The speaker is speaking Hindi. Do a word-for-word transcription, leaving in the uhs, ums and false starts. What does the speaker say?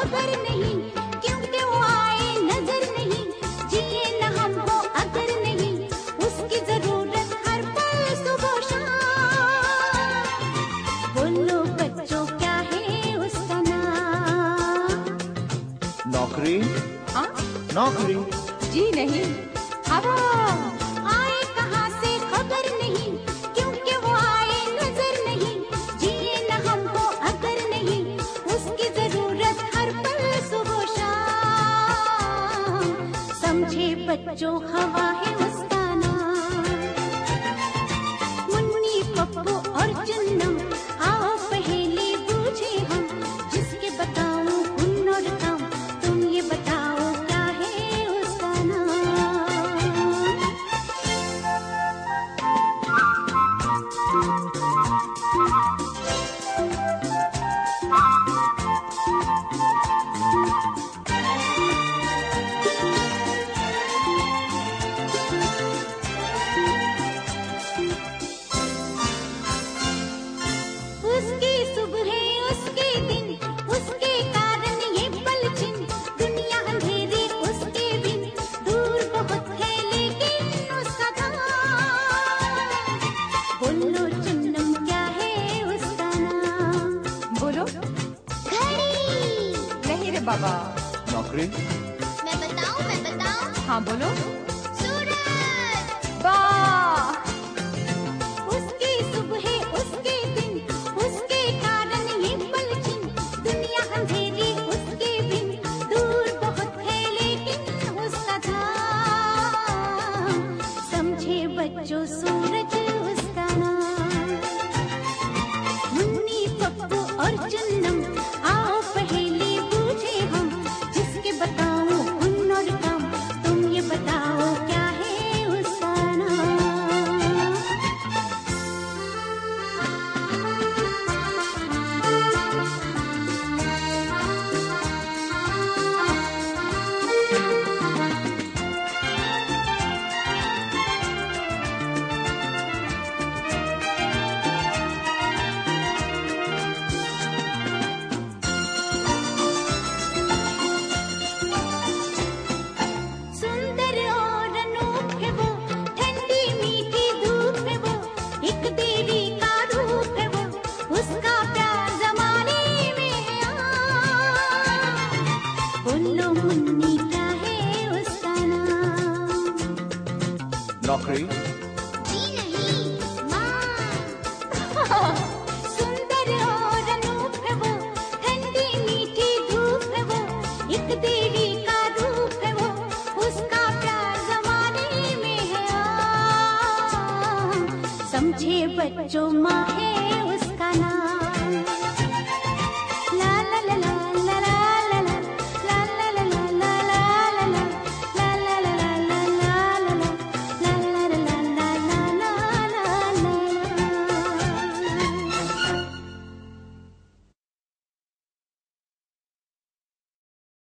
खबर नहीं, क्योंकि वो आए नजर नहीं, जिए न हमको अगर नहीं, उसकी जरूरत हर पल सुबह शाम। बोलो बच्चों क्या है उसका नाम? नौकरी। हाँ? नौकरी। जी नहीं, हवा। आए कहाँ से खबर नहीं, क्योंकि वो आए नजर नहीं, जिए न हमको अगर नहीं, उसकी जरूरत हर पल सुबह शाम। समझे बच्चों हवा है उसका नाम। मुन्नी पप्पू और चुन्नम, आओ पहेली बूझे हम, जिसके बताऊं गुण और काम, तुम ये बताओ क्या है उसका नाम? उसकी सुबह उसके दिन, उसके कारण ये पल छिन, दुनिया अंधेरी उसके बिन, दूर बहुत है लेकिन उसका धाम। बोलो चुन्नम क्या है उसका नाम? बोलो। घड़ी। नहीं रे बाबा। नौकरी। मैं बताऊं मैं बताऊं हाँ बोलो। सूरज। वाह। उसकी सुबह उसके दिन, उसके कारण ये पल छिन, दुनिया अंधेरी उसके बिन, दूर बहुत है लेकिन उसका धाम। समझे बच्चों सूरज उसका नाम। मुन्नी पप्पू और चुन्नम, आओ पहेली बूझे हम, जिसके बताऊं गुण और काम, तुम ये बताओ क्या है उसका नाम? सुंदर और अनूप है वो, ठंडी मीठी धूप है वो, एक तेरी का रूप है वो, उसका प्यार जमाने में है आम। बोलो मुन्नी क्या है उसका नाम? नौकरी। जी नहीं, माँ। सुंदर और अनूप है वो, ठंडी मीठी धूप है वो, एक तेरी का रूप है वो, उसका प्यार जमाने में है आम। समझे बच्चों माँ